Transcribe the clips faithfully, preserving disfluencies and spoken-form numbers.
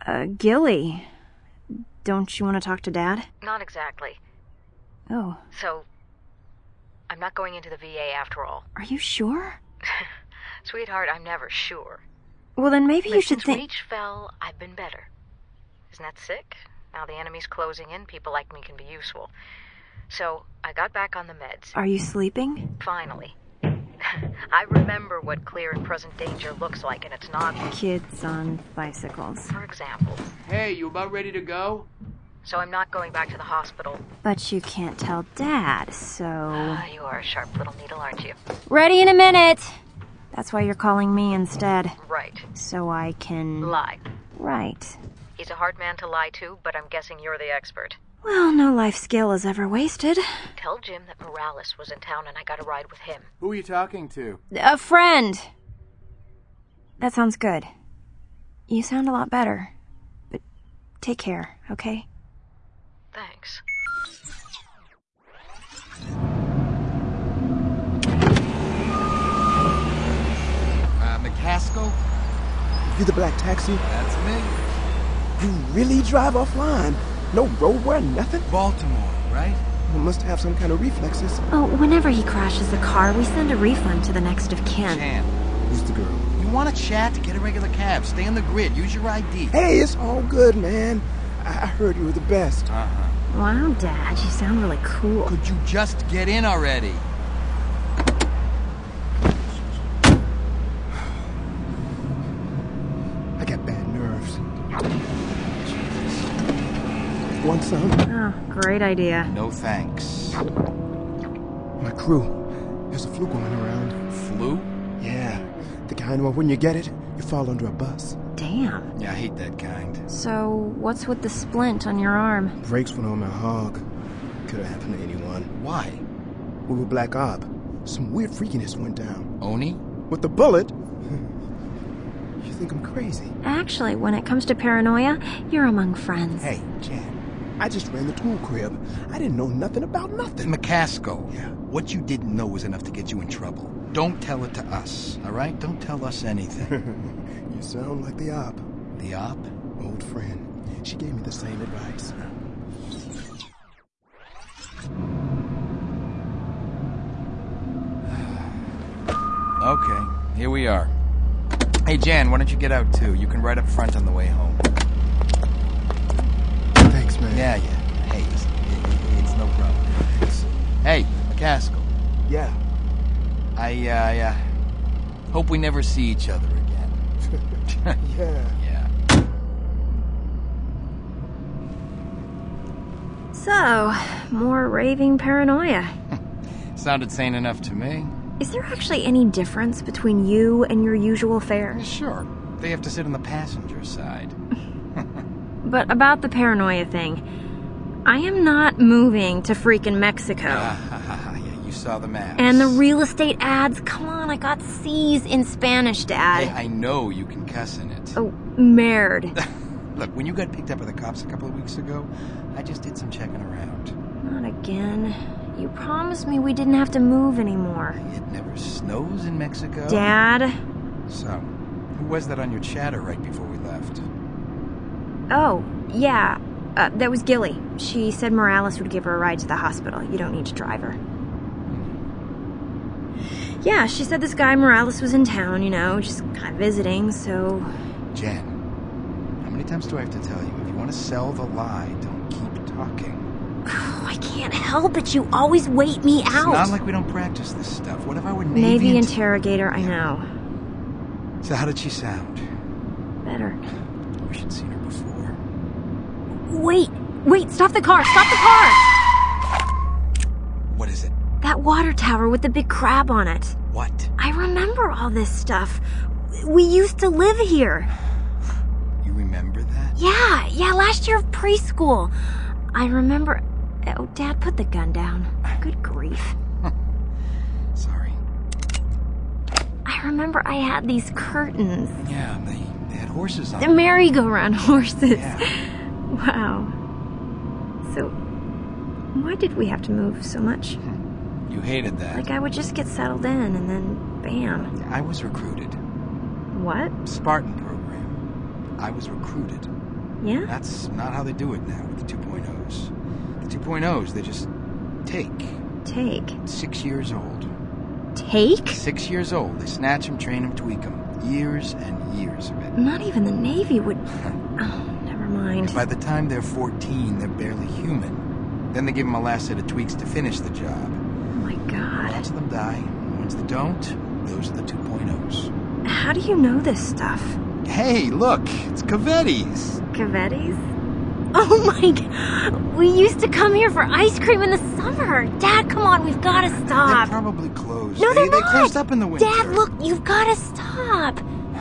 Uh, Gilly. Don't you want to talk to Dad? Not exactly. Oh. So, I'm not going into the V A after all. Are you sure? Sweetheart, I'm never sure. Well, then maybe but you should since think... Reach fell, I've been better. Isn't that sick? Now the enemy's closing in, people like me can be useful. So, I got back on the meds. Are you sleeping? Finally. I remember what clear and present danger looks like, and it's not... Kids on bicycles. For example. Hey, you about ready to go? So I'm not going back to the hospital. But you can't tell Dad, so... Uh, you are a sharp little needle, aren't you? Ready in a minute! That's why you're calling me instead. Right. So I can... Lie. Right. He's a hard man to lie to, but I'm guessing you're the expert. Well, no life skill is ever wasted. Tell Jim that Morales was in town and I got a ride with him. Who are you talking to? A friend! That sounds good. You sound a lot better. But take care, okay? Thanks. Uh, McCaskill? You the black taxi? That's me. You really drive offline? No road wear, nothing? Baltimore, right? You must have some kind of reflexes. Oh, whenever he crashes the car, we send a refund to the next of kin. Jan, Who's the girl? you want to chat? Get a regular cab. Stay on the grid. Use your I D. Hey, it's all good, man. I, I heard you were the best. Uh-huh. Wow, Dad, you sound really cool. Could you just get in already? I got bad nerves. Want some? Oh, great idea. No thanks. My crew. There's a flu going around. Flu? Yeah. The kind where when you get it, you fall under a bus. Damn. Yeah, I hate that kind. So, what's with the splint on your arm? Brakes went on my hog. Could have happened to anyone. Why? We were black op. Some weird freakiness went down. Oni? With the bullet? You think I'm crazy? Actually, when it comes to paranoia, you're among friends. Hey, Jan. I just ran the tool crib. I didn't know nothing about nothing. McCaskill. Yeah. What you didn't know was enough to get you in trouble. Don't tell it to us, all right? Don't tell us anything. You sound like the op. The op? Old friend. She gave me the same advice. Okay, here we are. Hey, Jan, why don't you get out, too? You can ride up front on the way home. Thanks, man. Yeah, yeah. Hey, it's, it, it's no problem. It's, hey, McCaskill. Yeah. I, uh, I, uh, hope we never see each other again. Yeah. Yeah. So, more raving paranoia. Sounded sane enough to me. Is there actually any difference between you and your usual fare? Sure. They have to sit on the passenger side. But about the paranoia thing, I am not moving to freaking Mexico. Yeah, you saw the maps. And the real estate ads, come on, I got C's in Spanish, Dad. Hey, I know you can cuss in it. Oh, merd. Look, when you got picked up by the cops a couple of weeks ago, I just did some checking around. Not again. You promised me we didn't have to move anymore. It never snows in Mexico. Dad? So, who was that on your chatter right before we left? Oh, yeah. Uh, that was Gilly. She said Morales would give her a ride to the hospital. You don't need to drive her. Yeah, she said this guy Morales was in town, you know, just kind of visiting, so... Jan, how many times do I have to tell you? If you want to sell the lie, don't keep talking. Oh, I can't help it. You always wait me out. It's not like we don't practice this stuff. What if I were Navy... Navy int- interrogator, I know. So how did she sound? Better. I wish I'd seen her before. Wait! Wait! Stop the car! Stop the car! What is it? That water tower with the big crab on it. What? I remember all this stuff. We used to live here. You remember that? Yeah, yeah, last year of preschool. I remember... Oh, Dad, put the gun down. Good grief. Sorry. I remember I had these curtains. Yeah, they, they had horses on The them. merry-go-round horses. Yeah. Wow. So, why did we have to move so much? You hated that. Like I would just get settled in and then bam. I was recruited. What? Spartan program. I was recruited. Yeah? That's not how they do it now with the two point ohs. The two point ohs, they just take. Take. Six years old. Take? Six years old. They snatch them, train them, tweak them. Years and years of it. Not even the Navy would... Oh, never mind. By the time they're fourteen, they're barely human. Then they give them a last set of tweaks to finish the job. Oh my god. Lots of them die. The ones that don't, those are the two point ohs. How do you know this stuff? Hey, look! It's Cavetti's! Cavetti's? Oh my god. We used to come here for ice cream in the summer. Dad, come on, we've got to stop. They're probably closed. No, they, they're they not. closed up in the winter. Dad, look, you've got to stop.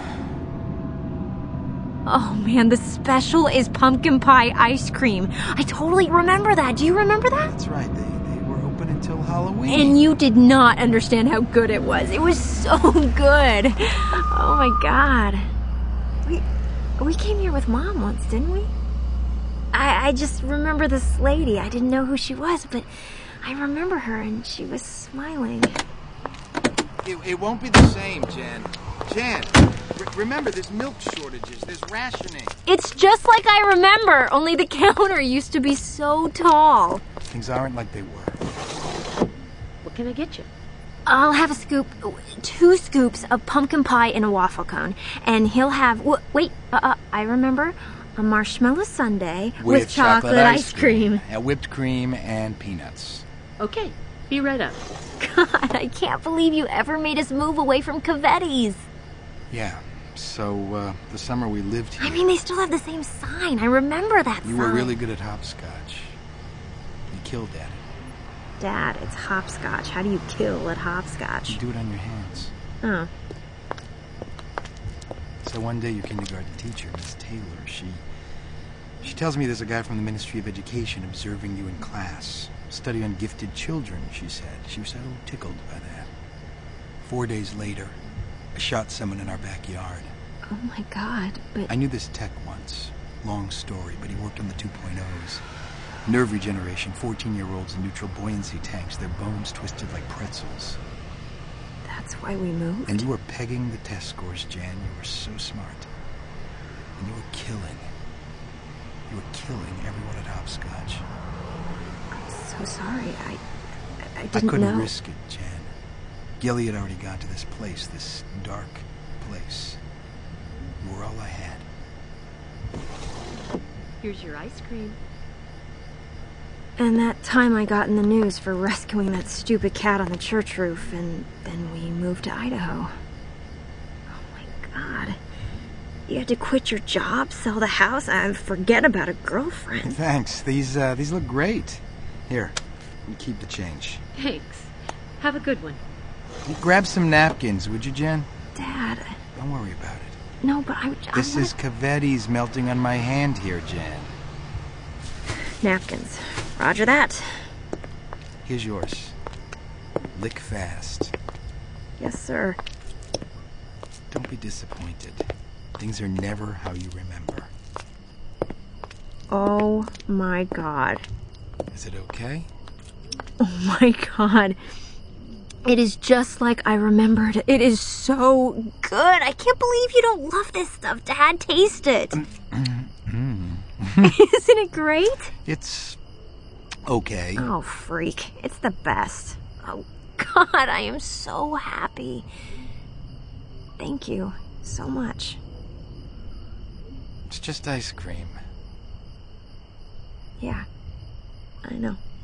Oh man, the special is pumpkin pie ice cream. I totally remember that. Do you remember that? That's right. They, they were open until Halloween. And you did not understand how good it was. It was so good. Oh my god. We, we came here with Mom once, didn't we? I, I just remember this lady. I didn't know who she was, but I remember her and she was smiling. It, it won't be the same, Jen. Jen, re- remember, there's milk shortages, there's rationing. It's just like I remember, only the counter used to be so tall. Things aren't like they were. What can I get you? I'll have a scoop, two scoops of pumpkin pie in a waffle cone, and he'll have, w- wait, uh, uh, I remember, a marshmallow sundae with, with chocolate, chocolate ice cream. cream. Whipped cream and peanuts. Okay, be right up. God, I can't believe you ever made us move away from Cavetti's. Yeah, so uh, the summer we lived here... I mean, they still have the same sign. I remember that you sign. You were really good at hopscotch. You killed at it. Dad, it's hopscotch. How do you kill at hopscotch? You do it on your hands. Oh. So one day your kindergarten teacher, Miss Taylor, she... She tells me there's a guy from the Ministry of Education observing you in class. Study on gifted children, she said. She was so tickled by that. Four days later, I shot someone in our backyard. Oh my god, but... I knew this tech once. Long story, but he worked on the two point ohs. Nerve regeneration, fourteen-year-olds in neutral buoyancy tanks, their bones twisted like pretzels. That's why we moved? And you were pegging the test scores, Jan. You were so smart. And you were killing. You were killing everyone at hopscotch. I'm so sorry. I... I, I didn't I couldn't know. risk it, Jan. Gilly had already gone to this place, this dark place. You were all I had. Here's your ice cream. And that time I got in the news for rescuing that stupid cat on the church roof, and then we moved to Idaho. Oh my god. You had to quit your job, sell the house, and forget about a girlfriend. Thanks. These, uh, these look great. Here, you keep the change. Thanks. Have a good one. You grab some napkins, would you, Jen? Dad. Don't worry about it. No, but I... I this wanna... is Cavetti's melting on my hand here, Jen. Napkins. Roger that. Here's yours. Lick fast. Yes, sir. Don't be disappointed. Things are never how you remember. Oh my god. Is it okay? Oh my god. It is just like I remembered. It is so good. I can't believe you don't love this stuff, Dad. Taste it. Isn't it great? It's okay. Oh, freak. It's the best. Oh, God, I am so happy. Thank you so much. It's just ice cream. Yeah, I know.